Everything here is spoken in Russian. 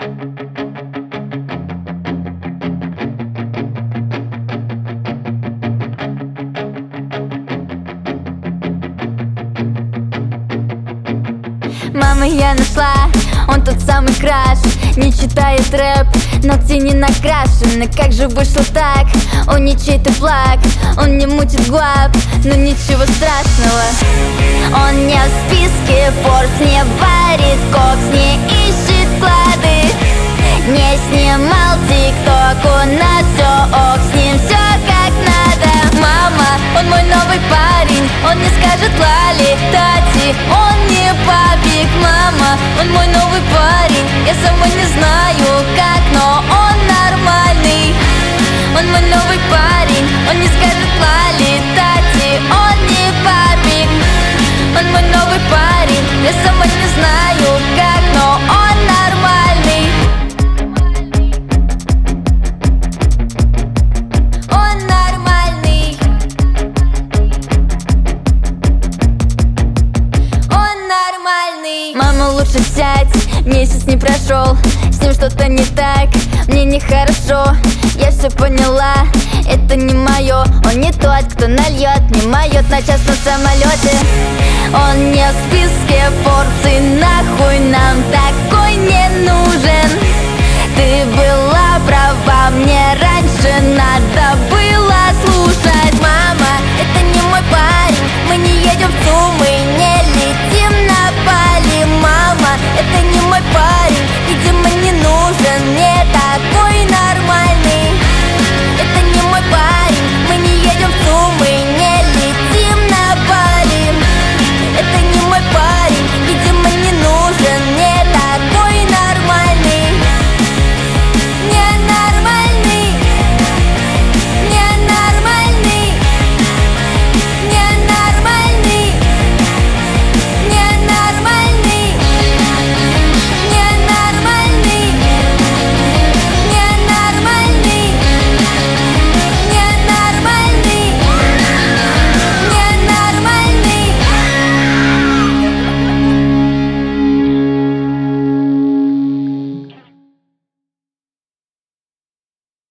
Мама, я нашла, он тот самый краш. Не читает рэп, ногти не накрашены. Как же вышло так? Он не чей-то флаг, он не мутит гуап, но ничего страшного. Он не в списке Forbes, не варит кокс, не ищет клады, не снимал тикток, у нас все ок, с ним все как надо. Мама, он мой новый парень, он не скажет лали, тати, он не папик. Мама, он мой новый парень, я сама не знаю как, но он нормальный. Он мой новый парень, он не скажет лали, тати, он не папик. Он мой новый парень, я сама не знаю как, но он нормальный. Он нормальный. Он нормальный. Мама, лучше сядь, месяц не прошел, с ним что-то не так, мне нехорошо. Я все поняла, это не мое. Он не тот, кто нальет, не моет на частном самолете. Он не в списке Forbes, и нахуй нам такой не